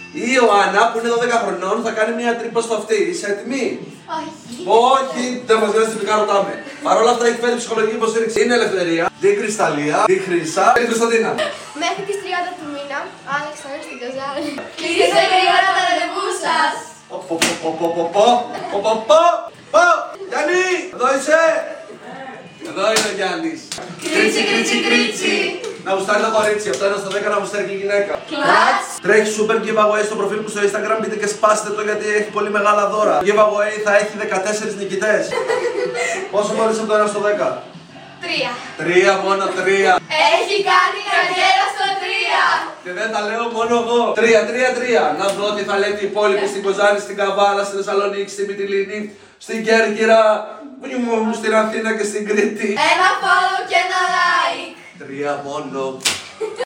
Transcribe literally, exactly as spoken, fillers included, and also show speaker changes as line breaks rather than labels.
Η Ιωάννα που είναι δώδεκα χρονών θα κάνει μια τρύπα στο αυτί. Είσαι έτοιμη?
Όχι.
Όχι, δεν μας νοιάζει, τελικά ρωτάμε. Παρ' όλα αυτά έχει φέρει ψυχολογική υποστήριξη. Είναι Ελευθερία, τη Κρυσταλλία, τη Χρύσα και τη Κωνσταντίνα.
Μέχρι τις τριάντα του μήνα, Άλεξ θα είναι στην Καζάνη. Κλείστε γρήγορα τα ραντεβού σας.
Πω πω πω πω πω πω πω πω πω πω. Γιάννη, εδώ είσαι? Εδώ είναι ο Γιάννης.
Κρίτσι, κρίτσι, κρίτσι.
Να γουστάρει το κορίτσι, από το ένα στο δέκα να γουστάρει και η γυναίκα.
Κλατς.
Τρέχει super giveaway στο προφίλ μου στο Instagram, μπείτε και σπάστε το γιατί έχει πολύ μεγάλα δώρα. Το giveaway θα έχει δεκατέσσερις νικητές. Πόσο μπορείς από το ένα στο δέκα?
Τρία.
Τρία, μόνο τρία.
Έχει κάνει καριέρα στο τρία.
Και δεν τα λέω μόνο εγώ. Τρία, τρία, τρία. Να δω τι θα λέει η υπόλοιπη στην Κοζάνη, στην Καβάλα, στην Θεσσαλονίκη, στην Μυτιλήνη, στην Κέρκυρα, στην Αθήνα και στην Κρήτη.
Ένα follow και ένα like.
Τρία μόνο.